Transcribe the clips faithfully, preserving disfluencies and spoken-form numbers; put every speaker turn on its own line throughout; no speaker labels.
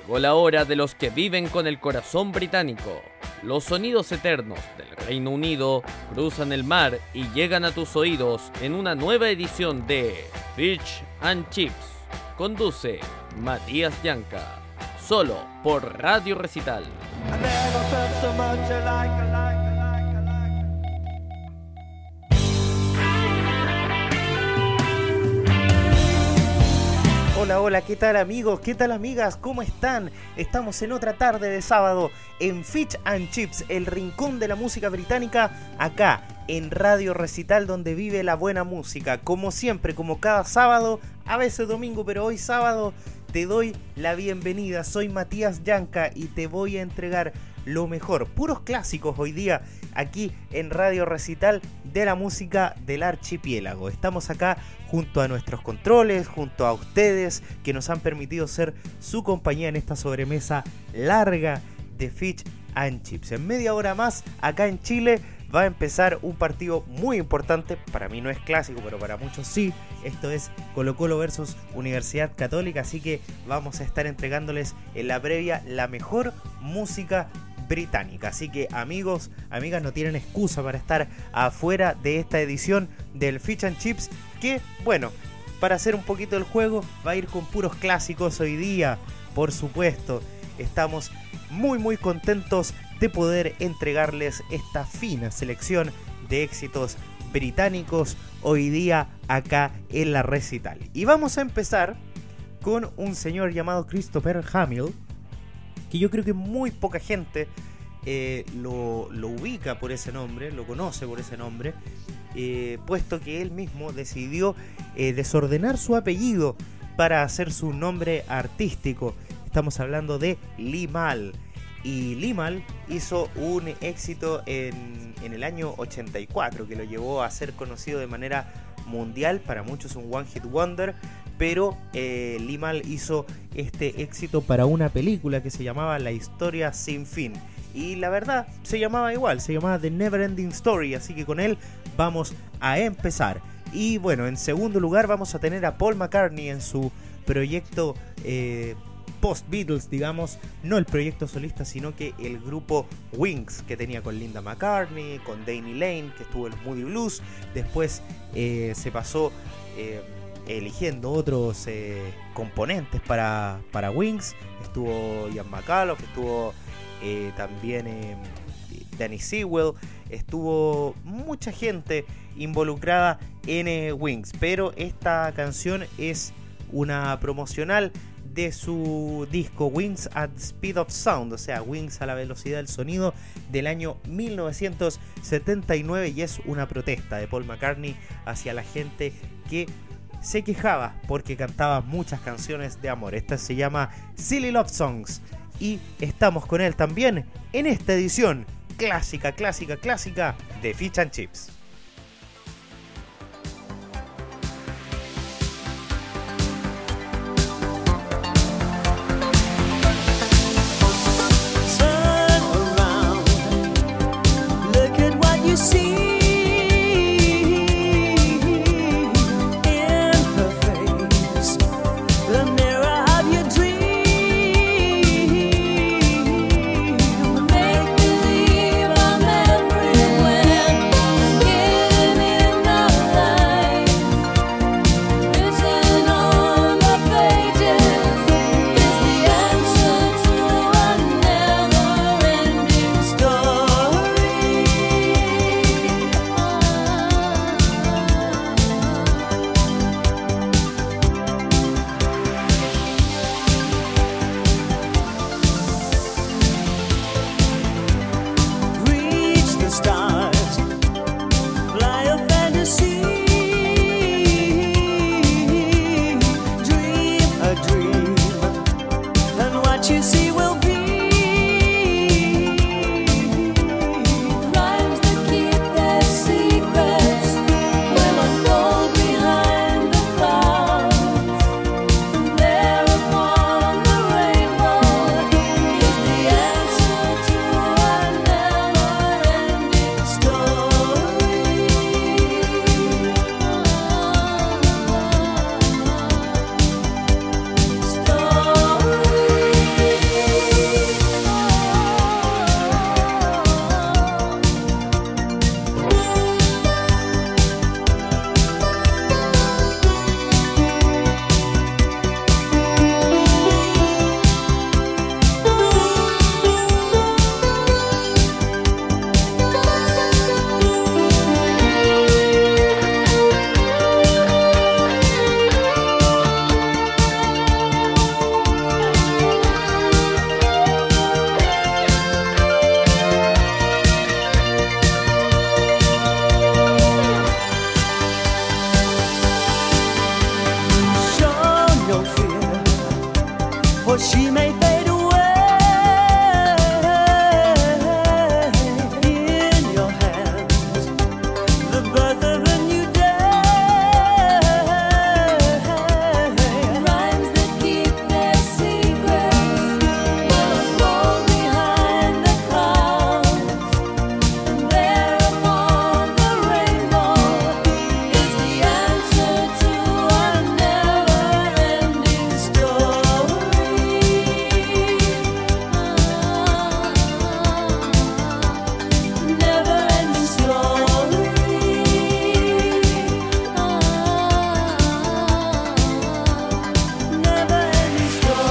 Llegó la hora de los que viven con el corazón británico. Los sonidos eternos del Reino Unido cruzan el mar y llegan a tus oídos en una nueva edición de Fish and Chips. Conduce Matías Llanca, solo por Radio Recital.
Hola, hola, ¿qué tal amigos? ¿Qué tal amigas? ¿Cómo están? Estamos en otra tarde de sábado en Fish and Chips, el rincón de la música británica, acá en Radio Recital, donde vive la buena música. Como siempre, como cada sábado, a veces domingo, pero hoy sábado, te doy la bienvenida. Soy Matías Llanca y te voy a entregar lo mejor, puros clásicos hoy día aquí en Radio Recital de la música del archipiélago. Estamos acá junto a nuestros controles, junto a ustedes que nos han permitido ser su compañía en esta sobremesa larga de Fish and Chips. En media hora más, acá en Chile, va a empezar un partido muy importante. Para mí no es clásico, pero para muchos sí. Esto es Colo-Colo versus Universidad Católica, así que vamos a estar entregándoles en la previa la mejor música británica. Así que amigos, amigas, no tienen excusa para estar afuera de esta edición del Fish and Chips, que, bueno, para hacer un poquito el juego, va a ir con puros clásicos hoy día, por supuesto. Estamos muy muy contentos de poder entregarles esta fina selección de éxitos británicos hoy día acá en la Recital. Y vamos a empezar con un señor llamado Christopher Hamill, que yo creo que muy poca gente eh, lo, lo ubica por ese nombre, lo conoce por ese nombre, eh, puesto que él mismo decidió eh, desordenar su apellido para hacer su nombre artístico. Estamos hablando de Limahl. Y Limahl hizo un éxito en, en el año ochenta y cuatro que lo llevó a ser conocido de manera mundial, para muchos un one hit wonder, pero eh, Limahl hizo este éxito para una película que se llamaba La Historia Sin Fin, y la verdad se llamaba igual, se llamaba The Never Ending Story, así que con él vamos a empezar. Y bueno, en segundo lugar vamos a tener a Paul McCartney en su proyecto eh, post-Beatles, digamos, no el proyecto solista, sino que el grupo Wings, que tenía con Linda McCartney, con Danny Lane, que estuvo en Moody Blues. Después eh, se pasó eh, eligiendo otros eh, componentes para, para Wings. Estuvo Ian McAuliffe, estuvo eh, también eh, Danny Sewell, estuvo mucha gente involucrada en eh, Wings, pero esta canción es una promocional de su disco Wings at the Speed of Sound, o sea, Wings a la velocidad del sonido, del año mil novecientos setenta y nueve, y es una protesta de Paul McCartney hacia la gente que se quejaba porque cantaba muchas canciones de amor. Esta se llama Silly Love Songs y estamos con él también en esta edición clásica, clásica, clásica de Fish and Chips.
Yeah. or she may fade away. In your hands, the birth of a new day.
Rhymes that keep their secrets will fall behind the clouds. And there upon the rainbow is the answer to our never-ending story. Never-ending story. Never-ending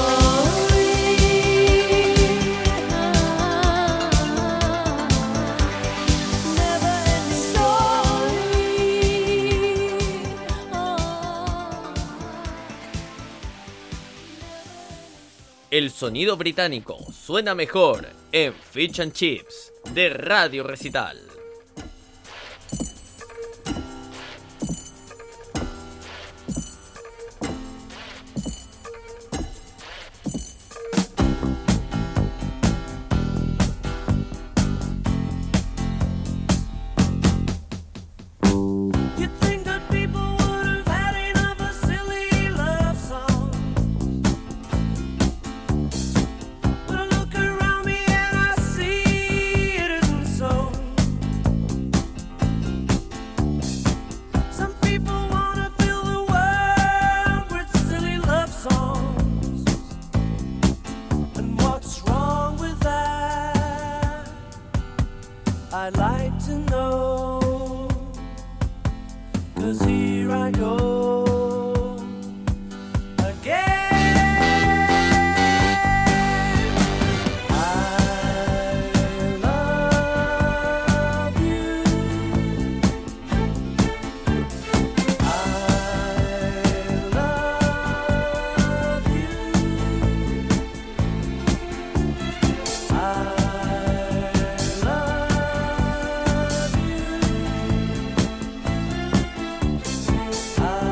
El sonido británico suena mejor en Fish and Chips de Radio Recital.
You'd think that people would have had enough of silly love songs, but I look around me and I see it isn't so. Some people wanna fill the world with silly love songs, and what's wrong with that? I'd like to know. 'Cause here I go again. I love you. I love you. I love you. I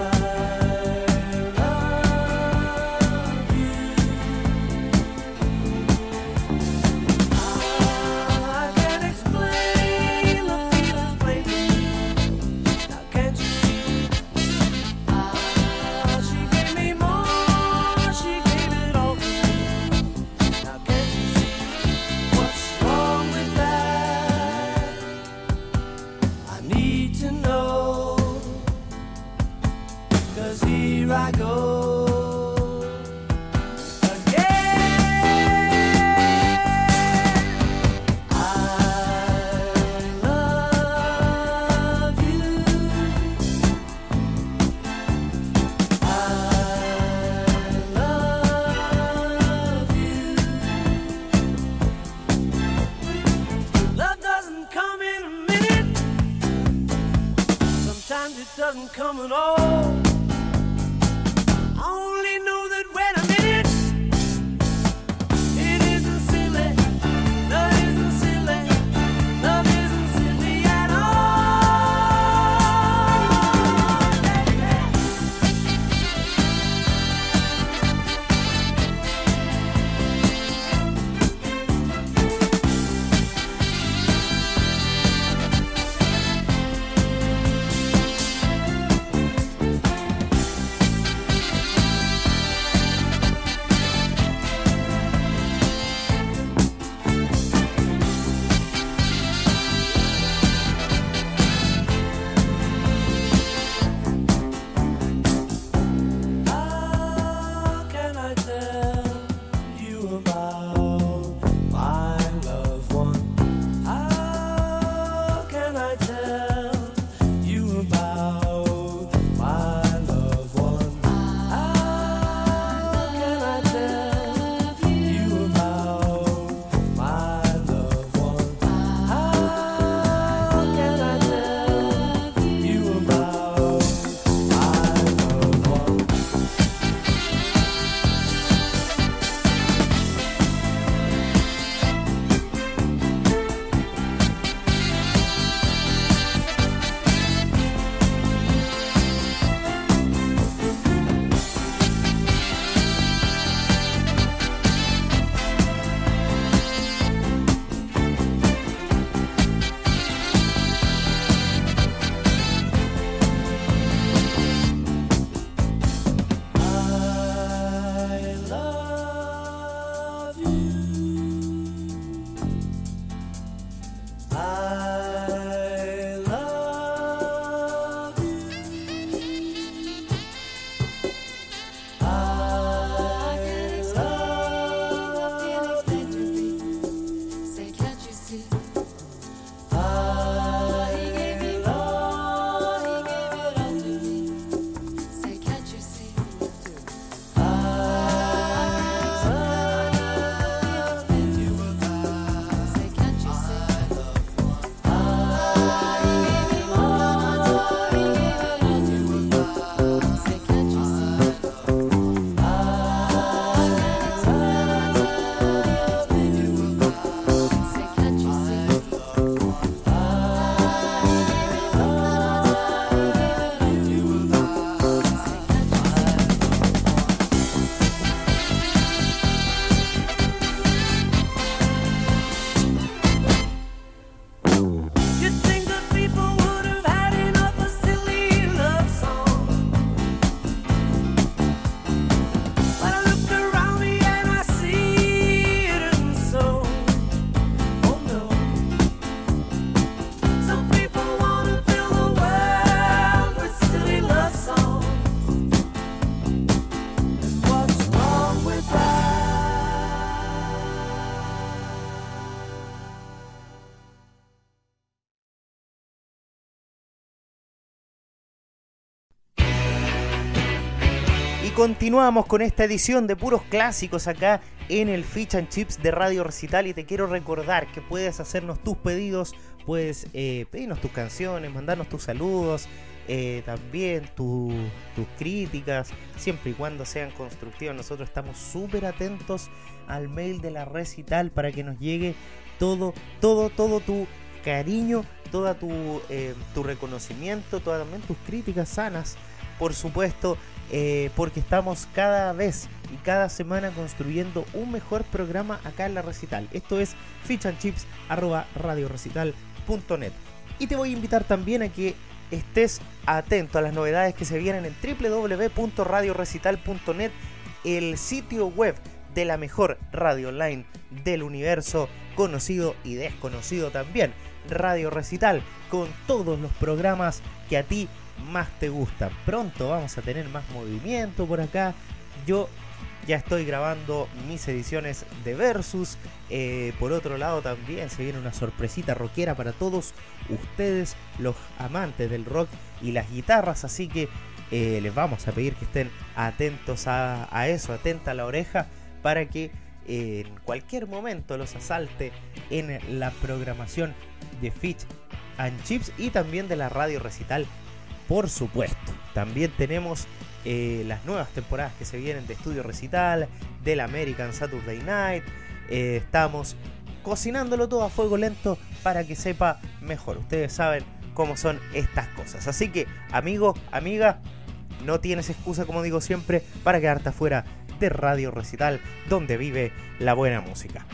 continuamos con esta edición de puros clásicos acá en el Fish and Chips de Radio Recital, y te quiero recordar que puedes hacernos tus pedidos, puedes eh, pedirnos tus canciones, mandarnos tus saludos, eh, también tu, tus críticas, siempre y cuando sean constructivas. Nosotros estamos súper atentos al mail de la Recital para que nos llegue todo, todo, todo tu cariño, todo tu, eh, tu reconocimiento, todas también tus críticas sanas, por supuesto, eh, porque estamos cada vez y cada semana construyendo un mejor programa acá en la Recital. Esto es fichandchips arroba radiorecital punto net. Y te voy a invitar también a que estés atento a las novedades que se vienen en doble u doble u doble u punto radiorecital punto net, el sitio web de la mejor radio online del universo, conocido y desconocido también, Radio Recital, con todos los programas que a ti más te gustan. Pronto vamos a tener más movimiento por acá. Yo ya estoy grabando mis ediciones de Versus. Eh, por otro lado también se viene una sorpresita rockera para todos ustedes, los amantes del rock y las guitarras. Así que eh, les vamos a pedir que estén atentos a, a eso, atenta a la oreja, para que eh, en cualquier momento los asalte en la programación de Fish and Chips y también de la Radio Recital, por supuesto. También tenemos eh, las nuevas temporadas que se vienen de Estudio Recital, del American Saturday Night. Eh, estamos cocinándolo todo a fuego lento para que sepa mejor. Ustedes saben cómo son estas cosas. Así que, amigo, amiga, no tienes excusa, como digo siempre, para quedarte afuera de Radio Recital, donde vive la buena música.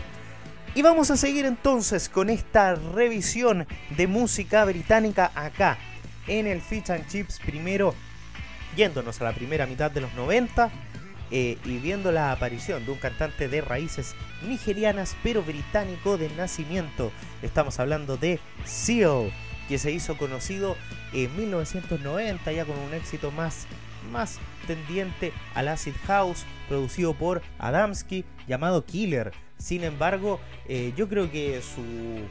Y vamos a seguir entonces con esta revisión de música británica acá en el Fish and Chips, primero yéndonos a la primera mitad de los noventa eh, y viendo la aparición de un cantante de raíces nigerianas pero británico de nacimiento. Estamos hablando de Seal, que se hizo conocido en mil novecientos noventa ya con un éxito más, más tendiente al acid house, producido por Adamski, llamado Killer. Sin embargo, eh, yo creo que su,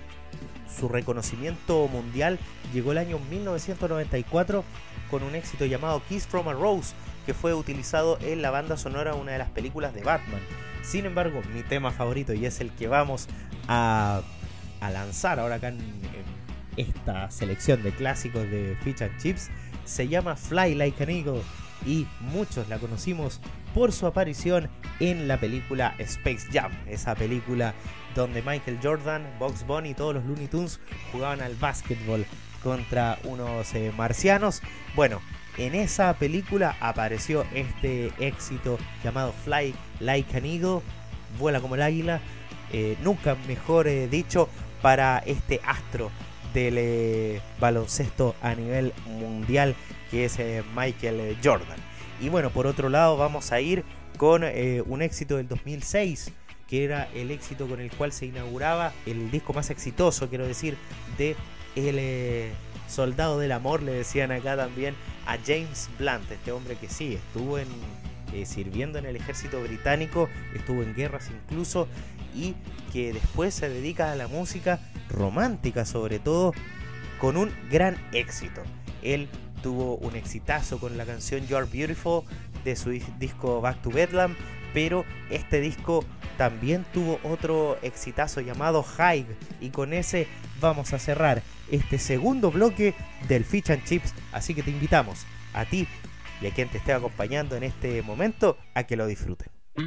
su reconocimiento mundial llegó el año mil novecientos noventa y cuatro con un éxito llamado Kiss from a Rose, que fue utilizado en la banda sonora de una de las películas de Batman. Sin embargo, mi tema favorito, y es el que vamos a, a lanzar ahora acá en, en esta selección de clásicos de Fish and Chips, se llama Fly Like an Eagle, y muchos la conocimos por su aparición en la película Space Jam, esa película donde Michael Jordan, Bugs Bunny y todos los Looney Tunes jugaban al básquetbol contra unos eh, marcianos. Bueno, en esa película apareció este éxito llamado Fly Like an Eagle, vuela como el águila, eh, nunca mejor eh, dicho, para este astro del eh, baloncesto a nivel mundial, que es eh, Michael Jordan. Y bueno, por otro lado vamos a ir con eh, un éxito del dos mil seis, que era el éxito con el cual se inauguraba el disco más exitoso, quiero decir, de el eh, Soldado del Amor, le decían acá también a James Blunt, este hombre que sí, estuvo en, eh, sirviendo en el ejército británico, estuvo en guerras incluso, y que después se dedica a la música romántica, sobre todo, con un gran éxito. Él tuvo un exitazo con la canción You're Beautiful de su disco Back to Bedlam, pero este disco también tuvo otro exitazo llamado High, y con ese vamos a cerrar este segundo bloque del Fish and Chips. Así que te invitamos a ti y a quien te esté acompañando en este momento a que lo disfruten.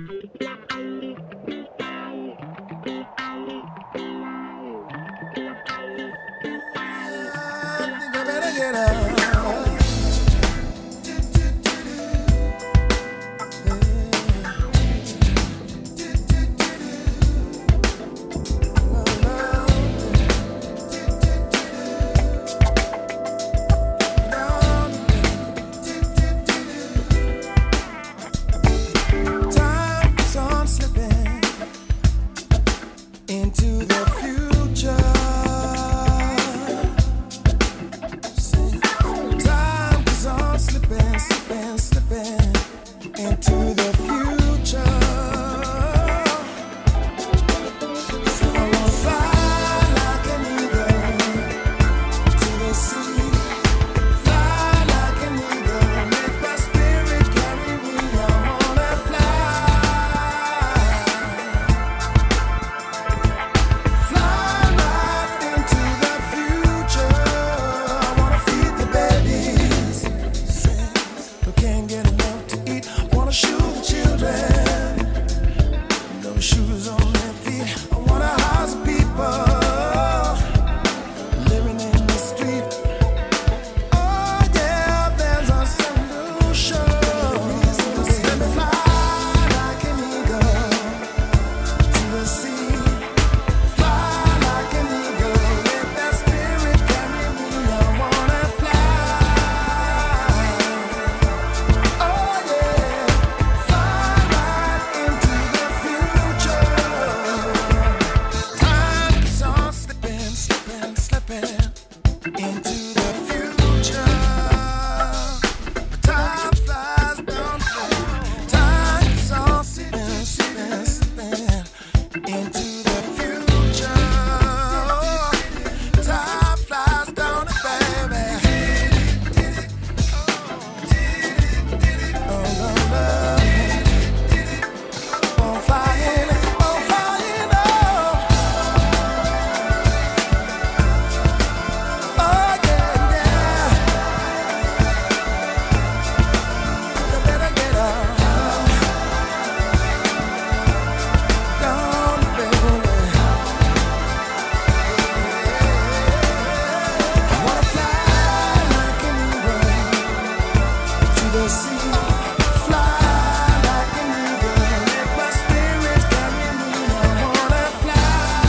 Into the future. shoes on their feet. I wanna house people living in the street. Oh yeah, there's a solution. Let me fly like an eagle to the sea. Fly like an eagle, let that spirit carry me. I wanna fly. Oh yeah, fly right into the future. Time is on slipping, slipping, slipping into the future. Time flies down the road. Time is on slipping, slipping, slipping into the future. Time flies down the baby. Oh, love, love. On fire, on fire, oh. Oh, yeah, yeah. You better get up. Down, baby. I wanna fly like an eagle to the sea. Fly like an eagle, let my spirit carry me. I wanna fly.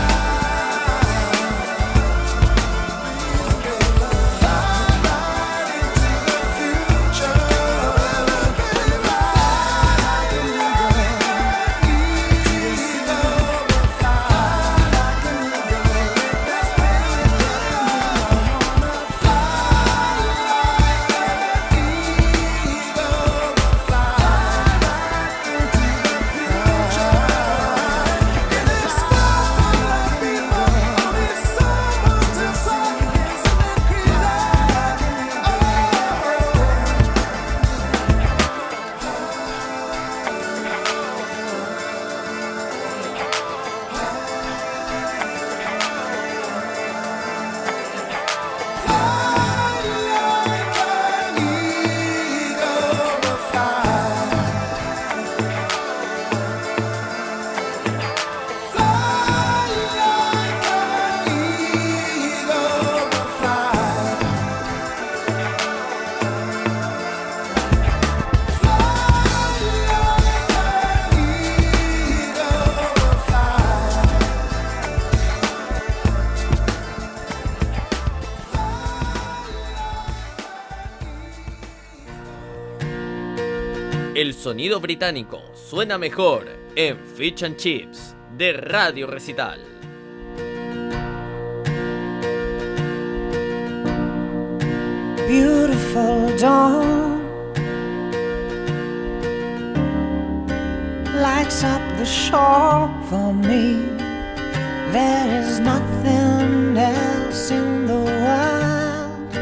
Fly right into the future. Fly like an eagle, eagle, fly like an eagle, let that spirit carry me. I wanna fly like an eagle, fly right into the future. And it's time for the people, it's someone to find, it's a creator. Oh.
El sonido británico suena mejor en Fish and Chips de Radio Recital.
Beautiful dawn lights up the shore for me. There is nothing else in the world.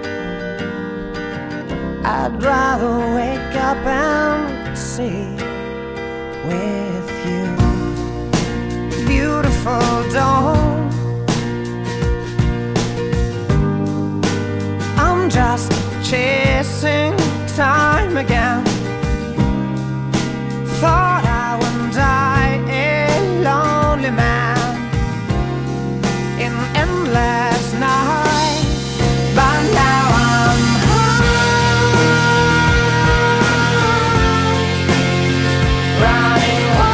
I'd rather wake up and see with you. Beautiful dawn, I'm just chasing time again. Thought I would die a lonely man in endless night, but now I'm high, running wild.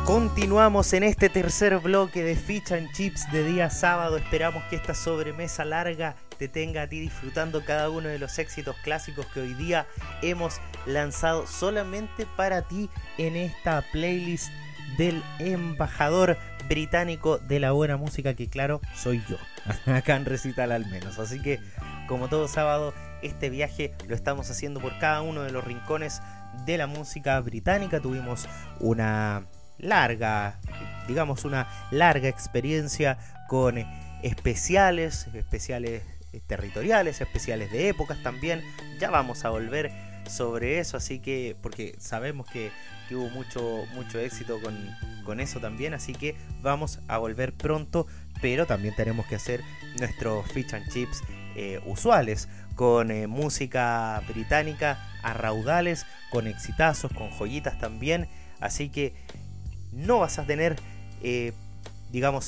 Continuamos en este tercer bloque de Fish and Chips de día sábado. Esperamos que esta sobremesa larga te tenga a ti disfrutando cada uno de los éxitos clásicos que hoy día hemos lanzado solamente para ti en esta playlist del embajador británico de la buena música, que claro, soy yo, acá en Recital al menos. Así que, como todo sábado, este viaje lo estamos haciendo por cada uno de los rincones de la música británica. Tuvimos una larga, digamos una larga experiencia con especiales, especiales territoriales, especiales de épocas también. Ya vamos a volver sobre eso, así que, porque sabemos que, que hubo mucho, mucho éxito con, con eso también, así que vamos a volver pronto, pero también tenemos que hacer nuestros Fish and Chips eh, usuales, con eh, música británica a raudales, con exitazos, con joyitas también, así que no vas a tener, eh, digamos,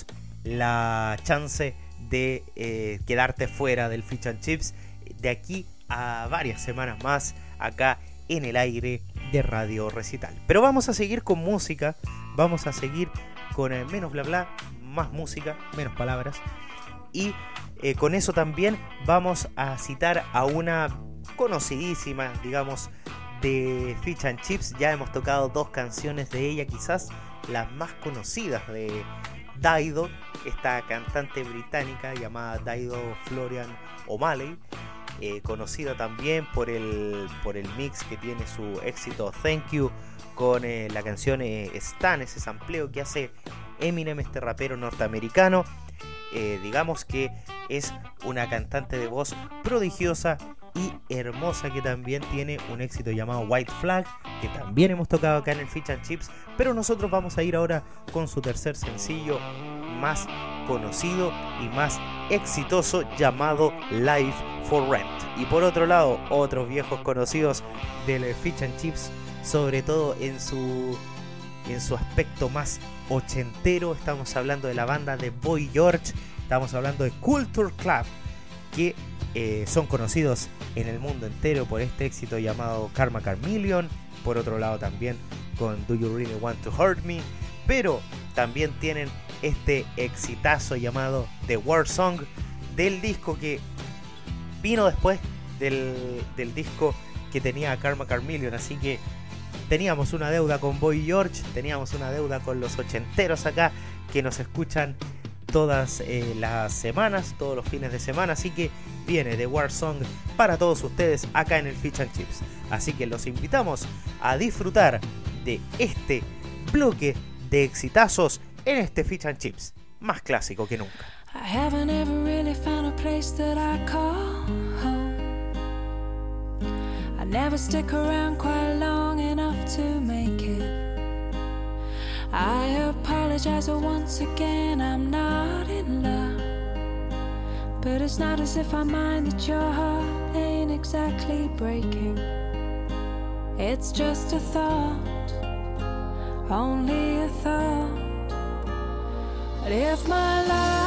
la chance de eh, quedarte fuera del Fish and Chips de aquí a varias semanas más acá en el aire de Radio Recital. Pero vamos a seguir con música, vamos a seguir con eh, menos bla bla, más música, menos palabras, y eh, con eso también vamos a citar a una conocidísima, digamos, de Fish and Chips. Ya hemos tocado dos canciones de ella, quizás las más conocidas de Dido, esta cantante británica llamada Dido Florian O'Malley, eh, conocida también por el, por el mix que tiene su éxito Thank You con eh, la canción eh, Stan, ese sampleo que hace Eminem, este rapero norteamericano. Eh, digamos que es una cantante de voz prodigiosa y hermosa, que también tiene un éxito llamado White Flag, que también hemos tocado acá en el Fish and Chips, pero nosotros vamos a ir ahora con su tercer sencillo más conocido y más exitoso, llamado Life for Rent. Y por otro lado, otros viejos conocidos del Fish and Chips, sobre todo en su, en su aspecto más ochentero. Estamos hablando de la banda de Boy George, estamos hablando de Culture Club, que eh, son conocidos en el mundo entero por este éxito llamado Karma Chameleon. Por otro lado también con Do You Really Want to Hurt Me, pero también tienen este exitazo llamado The War Song, del disco que vino después del, del disco que tenía Karma Chameleon. Así que teníamos una deuda con Boy George, teníamos una deuda con los ochenteros acá, que nos escuchan todas eh, las semanas, todos los fines de semana. Así que viene The War Song para todos ustedes acá en el Fish and Chips. Así que los invitamos a disfrutar de este bloque de exitazos en este Fish and Chips, más clásico que nunca.
I haven't ever really found a place that I call home. I never stick around quite long enough to make it. I apologize once again, I'm not in love. But it's not as if I mind that your heart ain't exactly breaking. It's just a thought, only a thought. But if my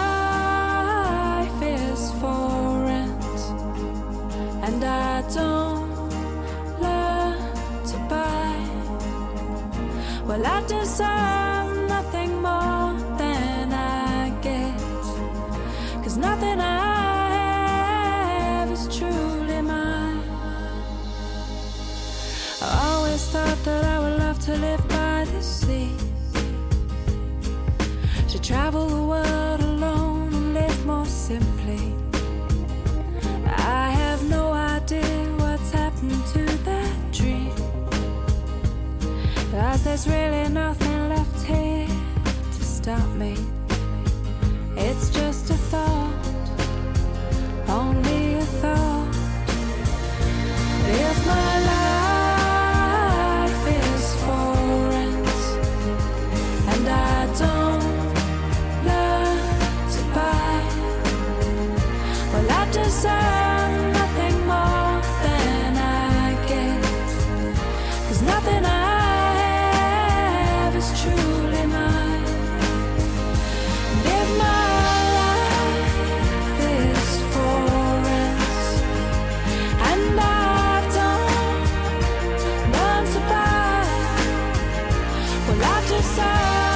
life is for rent and I don't learn to buy, well, I deserve nothing more than I get, 'cause nothing I have is truly mine. I always thought that I would love to live by the sea, to travel the world alone and live more simply. I have no idea what's happened to that dream, 'cause there's really nothing left here to stop me. It's just a thought, only a thought. If my life is for rent and I don't learn to buy, well, I deserve nothing more than I get, 'cause nothing I have is truly mine. And if my life is for rent and I don't learn to buy, well, I deserve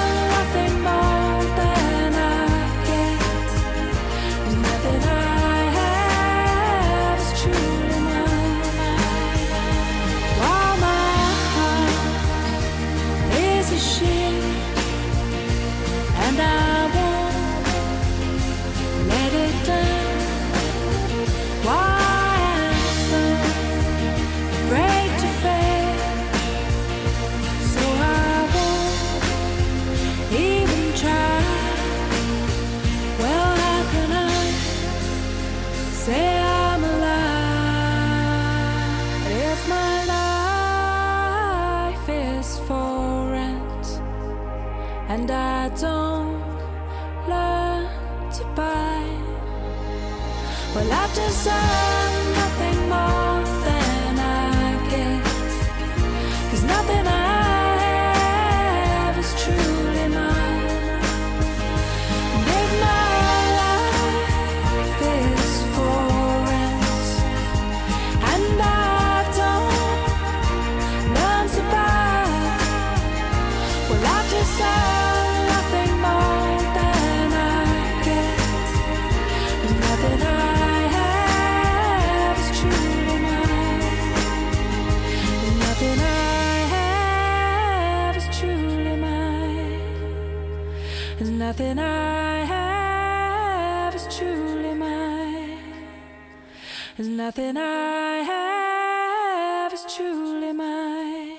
and I don't learn to buy. Well, I've just earned nothing more than I get, 'cause nothing I have is truly mine. And if my life is for rent and I don't learn to buy, well, I've just earned nothing more than I get. There's nothing I have is truly mine. There's nothing I have is truly mine. There's nothing I have is truly mine. There's nothing I have is truly mine.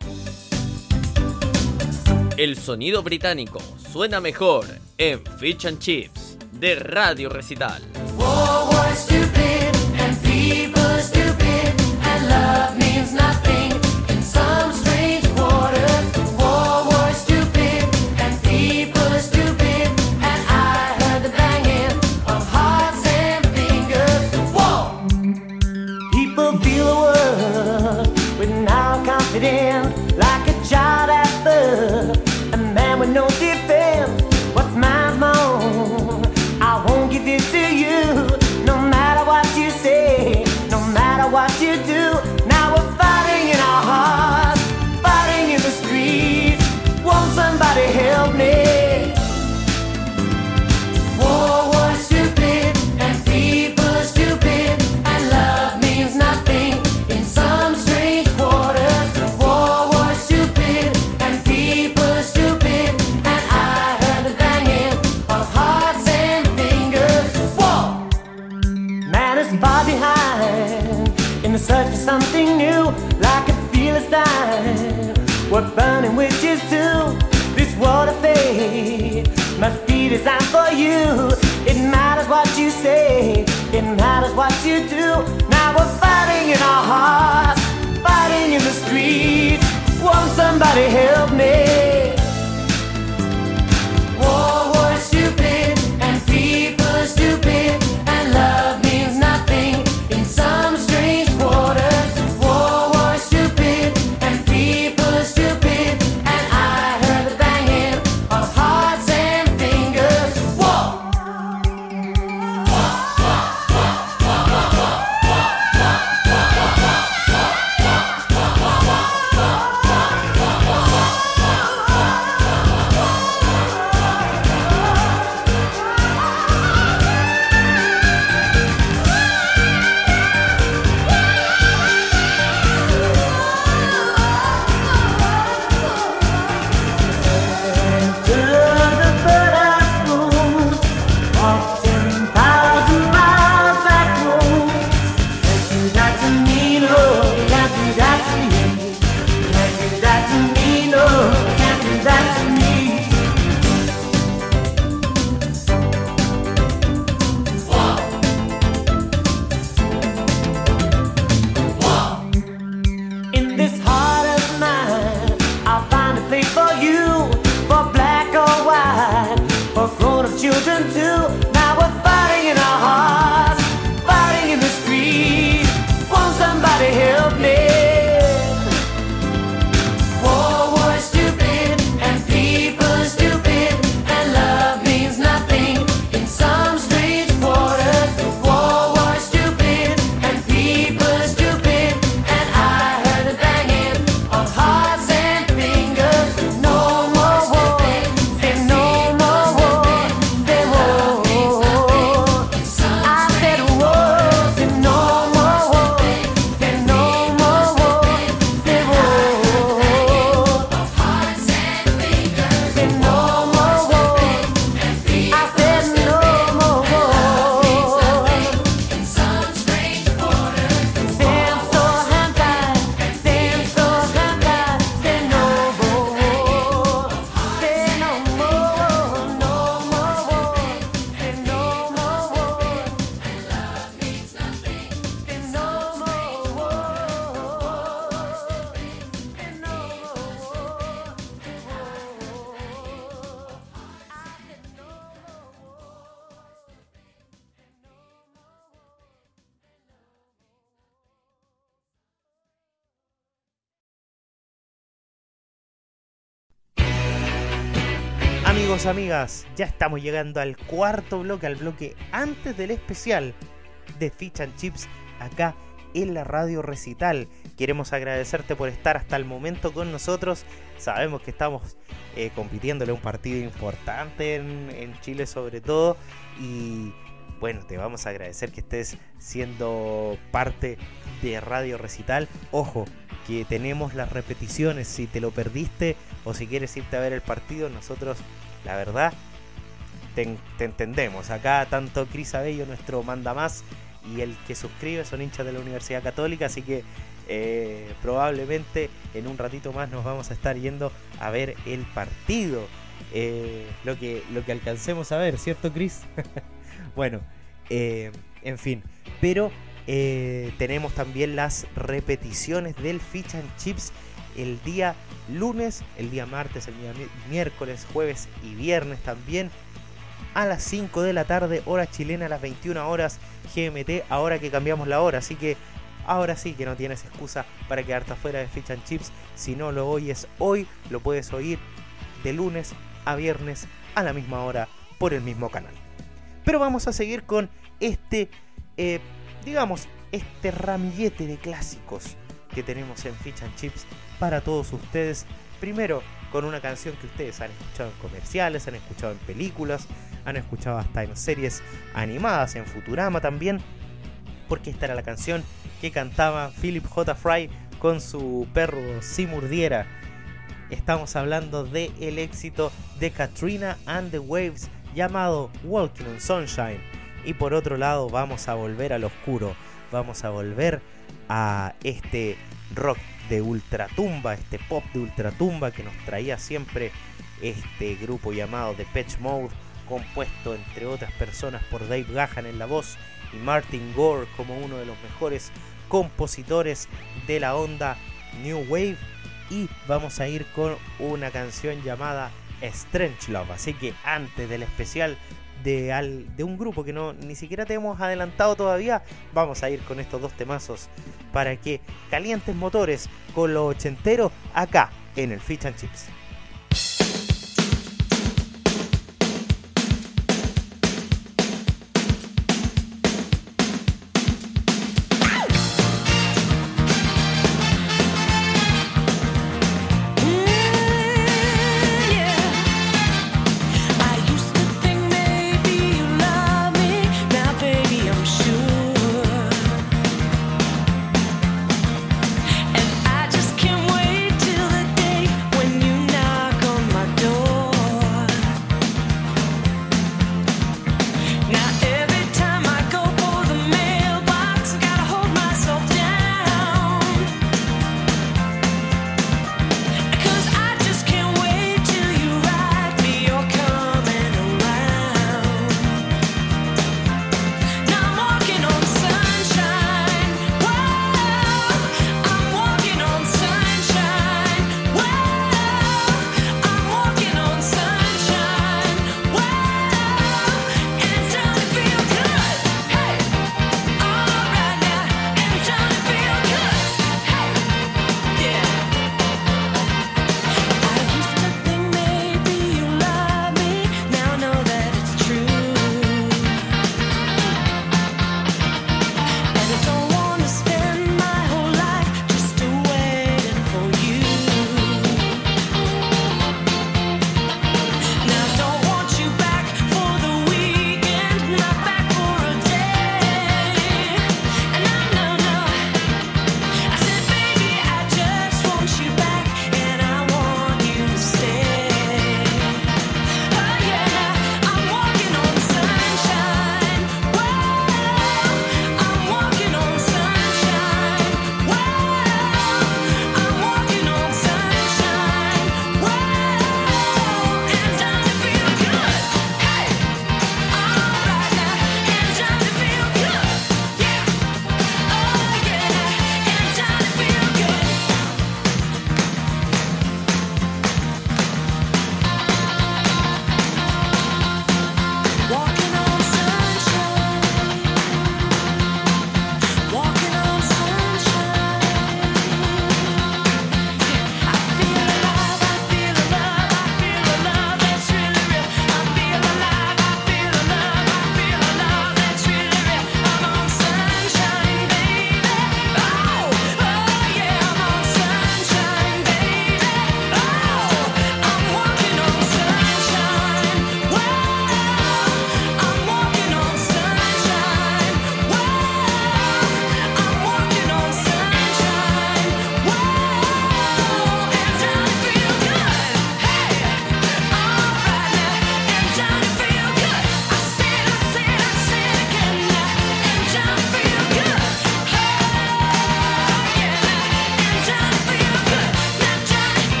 El sonido británico suena mejor en Fish and Chips de Radio Recital.
War was stupid and people are stupid and love means nothing in some strange quarters. War was stupid and people are stupid and I heard the banging of hearts and fingers. War!
People feel the world with no confidence, like a child at birth, a man with no defense. What's mine's my own, I won't give it to you, no matter what you say, no matter what you do. Now we're fighting in our hearts, fighting in the streets. Won't somebody help me?
War was stupid and people are stupid and love means nothing in some strange quarters. War was stupid and people are stupid and I heard the banging of hearts and fingers. War!
Man is far behind in the search for something new, like a Philistine. We're burning witches too. This world of fate must be designed for you. It matters what you say, it matters what you do. Now we're fighting in our hearts, fighting in the streets. Won't somebody help me?
War was stupid and people are stupid and love means nothing in some strange quarters. War was stupid and people are stupid and I heard the banging of hearts and fingers. War!
Children too. Now we're fighting in our hearts, fighting in the streets. Won't somebody help me?
War was stupid and people are stupid and love means nothing in some strange quarters. War was stupid and people are stupid and I heard the banging of hearts and fingers. No more war, say no more war. Say war.
Amigos, amigas, ya estamos llegando al cuarto bloque, al bloque antes del especial de Fish and Chips acá en la Radio Recital. Queremos agradecerte por estar hasta el momento con nosotros. Sabemos que estamos eh, compitiéndole un partido importante en, en Chile sobre todo, y bueno, te vamos a agradecer que estés siendo parte de Radio Recital. Ojo, que tenemos las repeticiones, si te lo perdiste o si quieres irte a ver el partido, nosotros la verdad te, te entendemos. Acá tanto Cris Abello, nuestro mandamás, y el que suscribe son hinchas de la Universidad Católica, así que eh, probablemente en un ratito más nos vamos a estar yendo a ver el partido, eh, lo que lo que alcancemos a ver, ¿cierto, Cris? Bueno, eh, en fin, pero eh, tenemos también las repeticiones del Fish and Chips el día lunes, el día martes, el día miércoles, jueves y viernes también, a las cinco de la tarde, hora chilena, a las veintiuna horas G M T, ahora que cambiamos la hora, así que ahora sí que no tienes excusa para quedarte afuera de Fish and Chips. Si no lo oyes hoy, lo puedes oír de lunes a viernes a la misma hora por el mismo canal. Pero vamos a seguir con este, eh, digamos, este ramillete de clásicos que tenemos en Fish and Chips para todos ustedes. Primero con una canción que ustedes han escuchado en comerciales, han escuchado en películas, han escuchado hasta en series animadas, en Futurama también, porque esta era la canción que cantaba Philip J. Fry con su perro Seymour Diera. Estamos hablando del éxito de Katrina and the Waves llamado Walking on Sunshine. Y por otro lado vamos a volver al oscuro, vamos a volver a este rock de ultratumba, este pop de ultratumba que nos traía siempre este grupo llamado Depeche Mode, compuesto entre otras personas por Dave Gahan en la voz y Martin Gore como uno de los mejores compositores de la onda New Wave. Y vamos a ir con una canción llamada Strange Love. Así que antes del especial de, al, de un grupo que no ni siquiera te hemos adelantado todavía, vamos a ir con estos dos temazos para que calientes motores con lo ochentero acá en el Fish and Chips.
And I just can't wait till the day when you know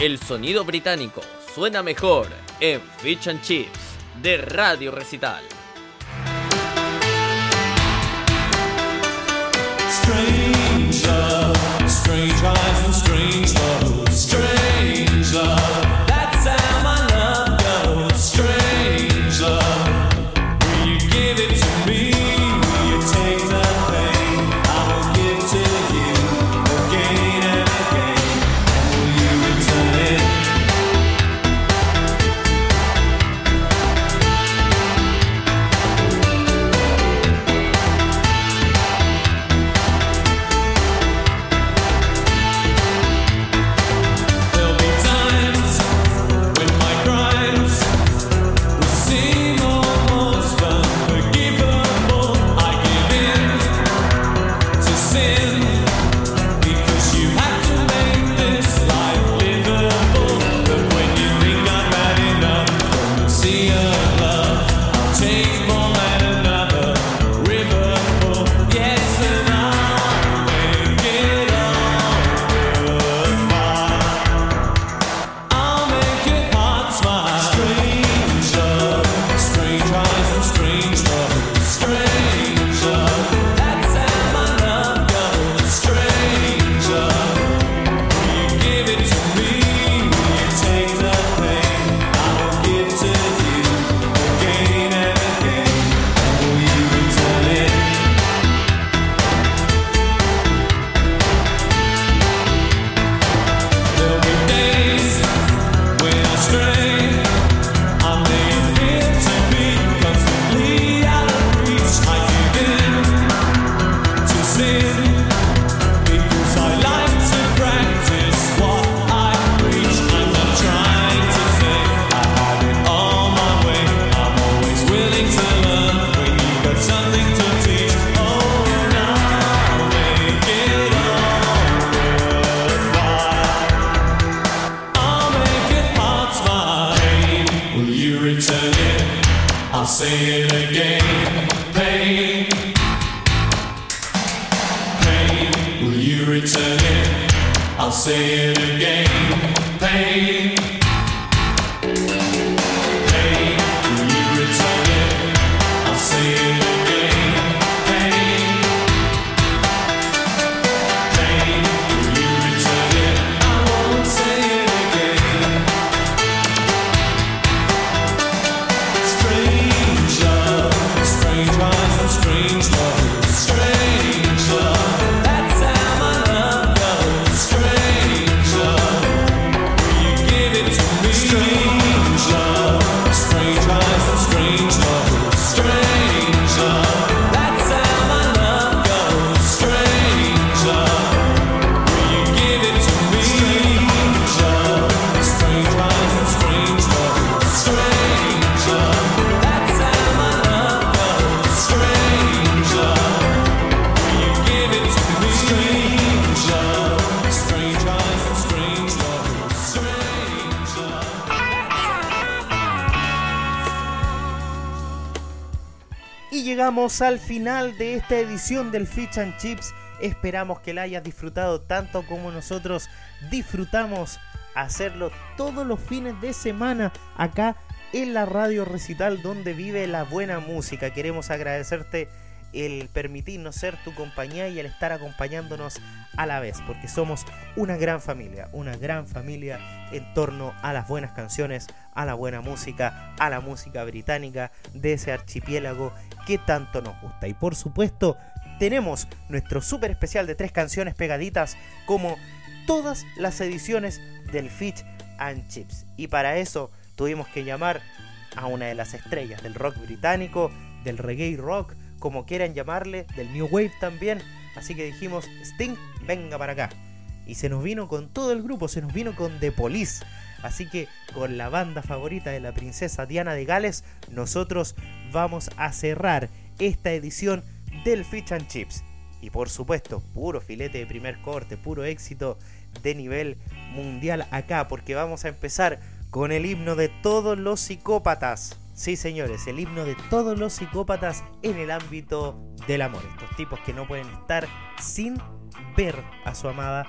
El sonido británico suena mejor en Fish and Chips de Radio Recital.
Strange love, strange eyes and strange love, strange love. That's how my love goes. Strange love. Will you give it to me? Will you take the pain? I will give to you again and again. And will you return it? There'll be times when my crimes will seem almost unforgivable. I give in to sin because you have to make this life livable. But when you think I've had enough from the sea of love, I'll take more than another river full. Yes, and I'll make it all worthwhile. I'll make your heart smile. Strange love, strange eyes and strange love, strange love. That's how my love goes. Strange love. Will you give it to me? Will you take the pain? I will give to you again and again. And will you return it? There'll be days when I stray. I may appear to be constantly out of reach. I give in to sin because I like to practice what I preach. I'm not trying to say I have it all my way. I'm always willing to learn when you got something to teach. Oh, and I'll make it all worthwhile. I'll make your heart smile. Pain, will you return it? I'll say it again. Pain, pain, will you return it? I'll say it again. Pain, pain, will you return it? I'll say it again. Pain, pain, will you return it? I won't say it again. Strange love, strange eyes and strange love, strange love. That's how my love goes. Strange love. Will you give it to me? Strange love, strange eyes and strange love, strange love. That's how my love goes. Strange love. Will you give it to me? Strange love, strange eyes and strange love, strange love. That's how my love goes. Strange love. Will you give it to me? Strange love, strange eyes and strange love, strange love.
Y llegamos al final de esta edición del Fish and Chips. Esperamos que la hayas disfrutado tanto como nosotros disfrutamos hacerlo todos los fines de semana acá en la Radio Recital, donde vive la buena música. Queremos agradecerte el permitirnos ser tu compañía y el estar acompañándonos a la vez, porque somos una gran familia, una gran familia en torno a las buenas canciones, a la buena música, a la música británica de ese archipiélago que tanto nos gusta. Y por supuesto tenemos nuestro súper especial de tres canciones pegaditas como todas las ediciones del Fish and Chips, y para eso tuvimos que llamar a una de las estrellas del rock británico, del reggae rock, como quieran llamarle, del new wave también. Así que dijimos, Sting, venga para acá. Y se nos vino con todo el grupo, se nos vino con The Police. Así que con la banda favorita de la princesa Diana de Gales, nosotros vamos a cerrar esta edición del Fish and Chips. Y por supuesto, puro filete de primer corte, puro éxito de nivel mundial acá, porque vamos a empezar con el himno de todos los psicópatas. Sí, señores, el himno de todos los psicópatas en el ámbito del amor. Estos tipos que no pueden estar sin ver a su amada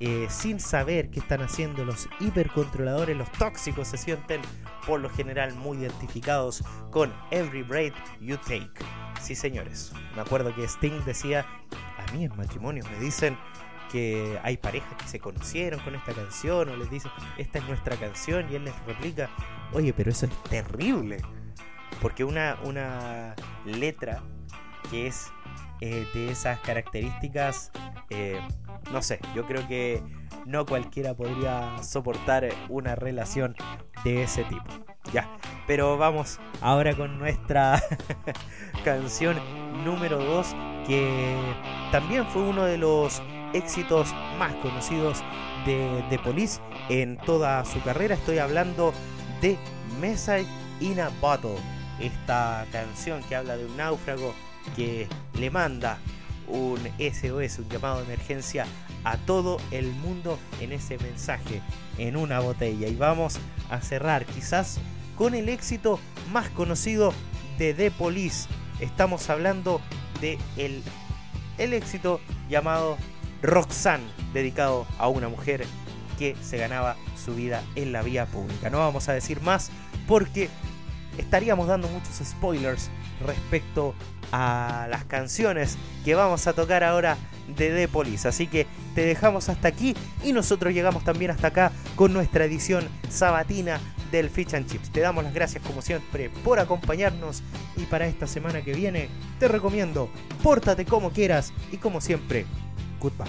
eh, sin saber qué están haciendo. Los hipercontroladores, los tóxicos, se sienten por lo general muy identificados con Every Breath You Take. Sí, señores, me acuerdo que Sting decía: a mí en matrimonio me dicen que hay parejas que se conocieron con esta canción, o les dicen esta es nuestra canción, y él les replica: oye, pero eso es terrible, porque una, una letra que es eh, de esas características, eh, no sé, yo creo que no cualquiera podría soportar una relación de ese tipo. Ya, pero vamos ahora con nuestra canción número dos, que también fue uno de los éxitos más conocidos de The Police en toda su carrera. Estoy hablando de Message in a Bottle, esta canción que habla de un náufrago que le manda un S O S, un llamado de emergencia a todo el mundo en ese mensaje en una botella. Y vamos a cerrar quizás con el éxito más conocido de The Police. Estamos hablando de el, el éxito llamado Roxanne, dedicado a una mujer que se ganaba su vida en la vía pública. No vamos a decir más porque estaríamos dando muchos spoilers respecto a las canciones que vamos a tocar ahora de The Police. Así que te dejamos hasta aquí y nosotros llegamos también hasta acá con nuestra edición sabatina del Fish and Chips. Te damos las gracias como siempre por acompañarnos, y para esta semana que viene te recomiendo pórtate como quieras y como siempre, goodbye.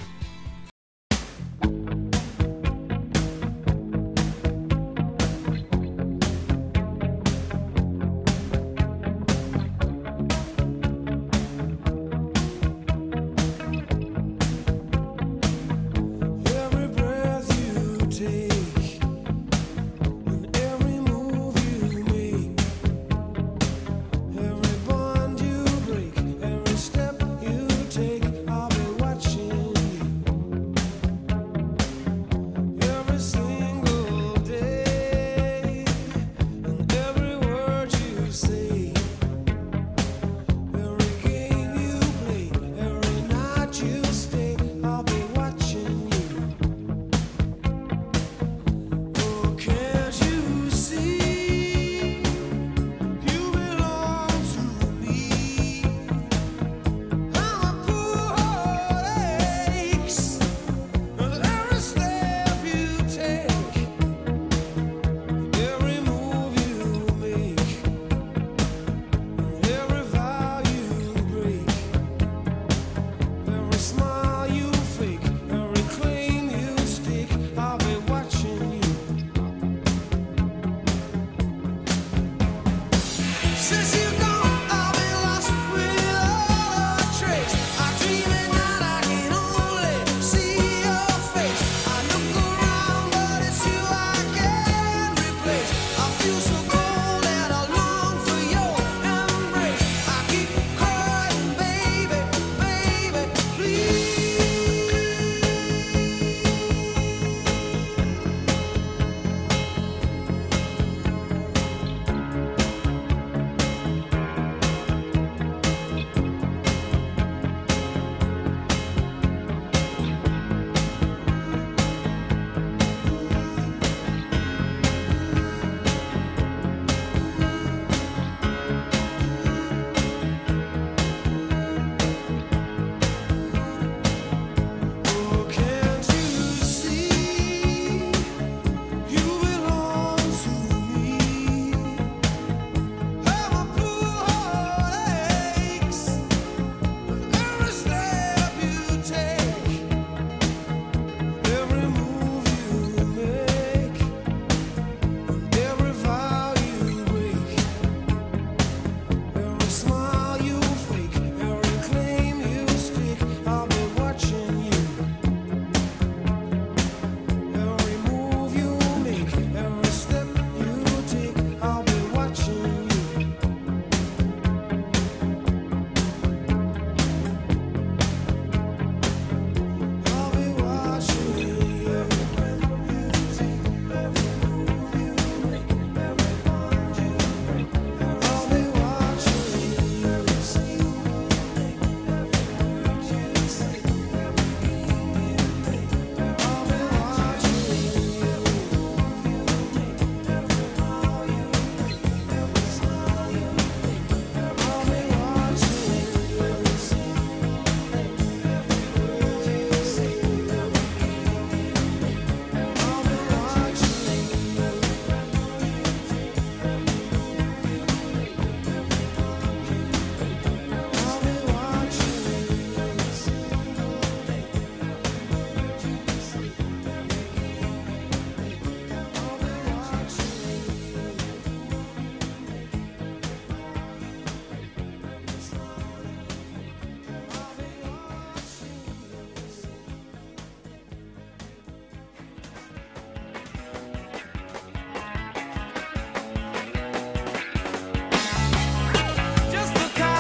Every breath you take, and every move you make, every bond you break, every step you take, I'll be watching you.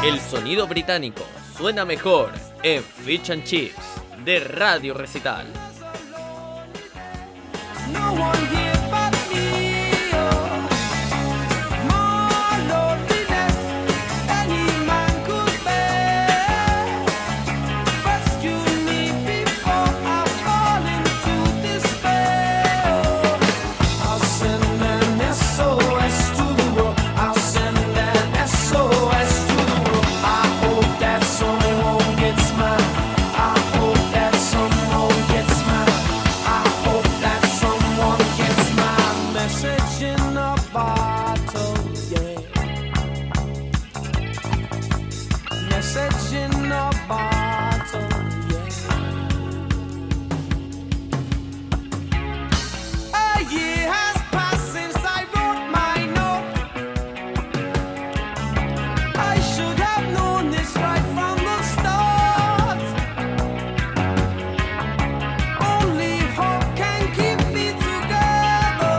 El sonido británico suena mejor en Fish and Chips de Radio Recital.
No one here but me, oh. More loneliness any man could bear. Rescue me before I fall into despair. I'll send an S O S to the world. I'll send an S O S to the world. I hope that someone gets mine. I hope that someone gets mine. I hope that someone gets my message in a bottle, yeah. Message in a bottle, yeah. A year has passed since I wrote my note. I should have known this right from the start. Only hope can keep me together.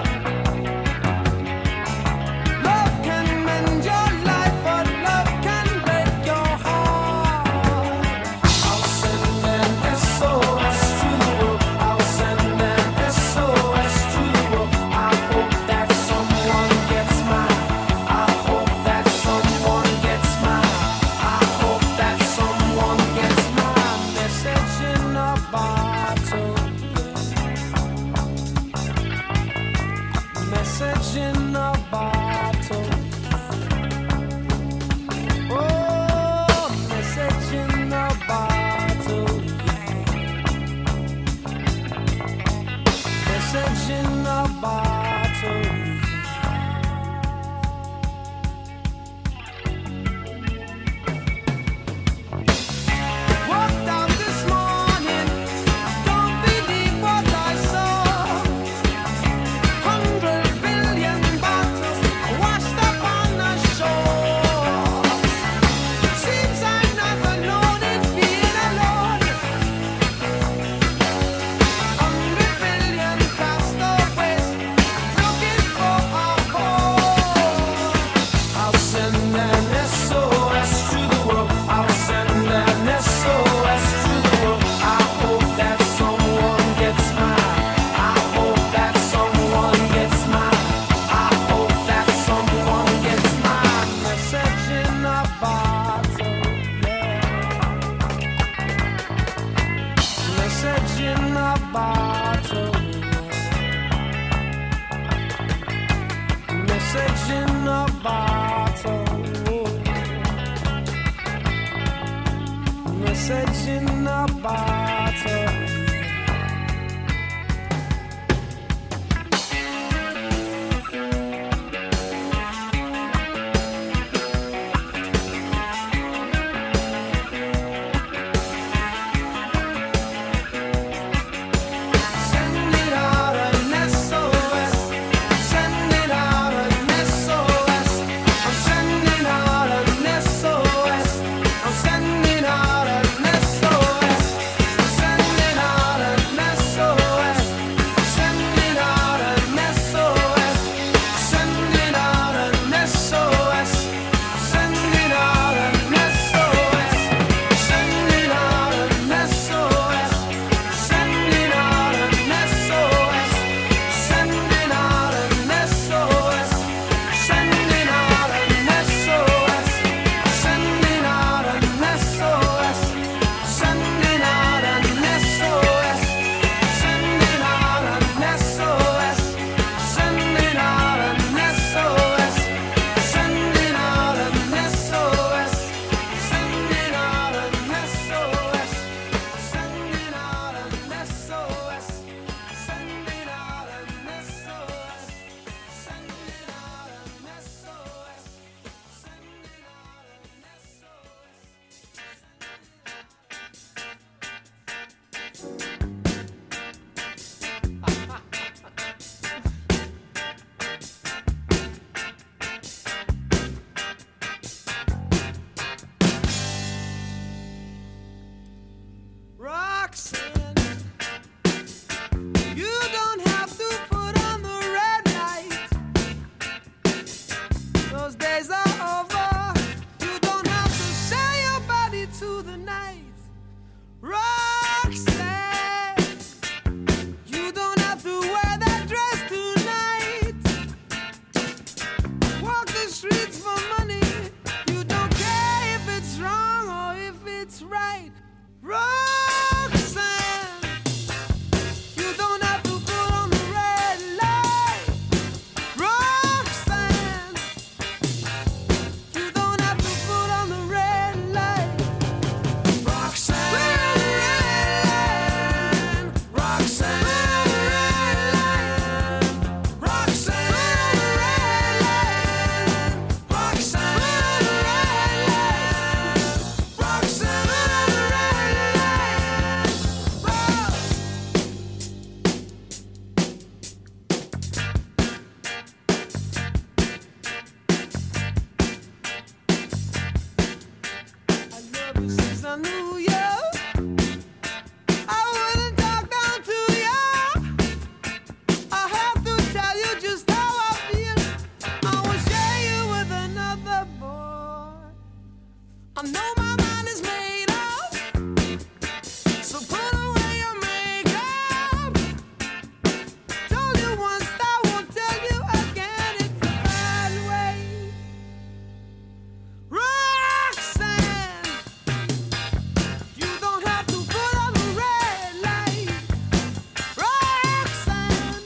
Love can mend your life, but love can break your heart. I'll send an S O S to the world. I'll send an S O S to the world. I hope that someone gets mine. I hope that someone gets mine. I hope that someone gets my message in a bottle. Message in a bottle. Oh, message in a bottle. Message in a bottle. Walked out this morning, don't believe what I saw. Hundred billion bottles washed up on the shore. Seems I never known it being alone. Hundred billion castaways looking for a home. I'll send an S O S to the world. I'll send an S O S to the world. I hope that someone gets mine. I hope that someone gets mine. I hope that someone gets mine. Message in a bottle, yeah. Message in a bottle, yeah. Message in a bottle. Message in a bottle. Send it out an S O S. Send it out an S O S. I'm sending out an S O S. I'm sending out an S O S. I knew you, I wouldn't talk down to you. I have to tell you just how I feel. I will share you with another boy. I know my mind is made up, so put away your makeup. Told you once, I won't tell you again. It's a bad way. Roxanne, you don't have to put on the red light. Roxanne,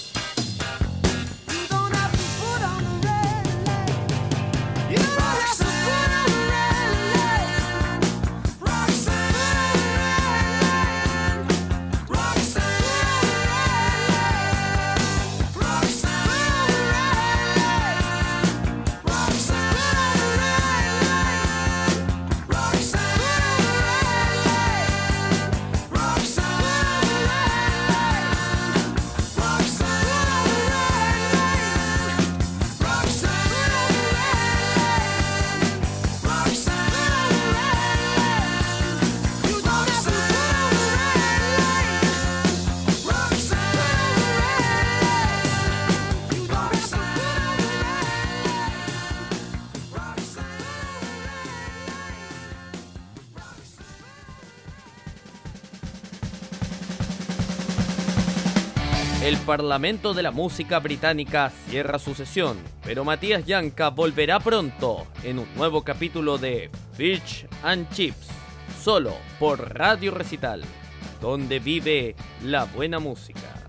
you don't have to put on the red light. You don't have to put on the red light. Roxanne, Roxanne, Roxanne,
El Parlamento de la Música Británica cierra su sesión, pero Matías Yanca volverá pronto en un nuevo capítulo de Fish and Chips, solo por Radio Recital, donde vive la buena música.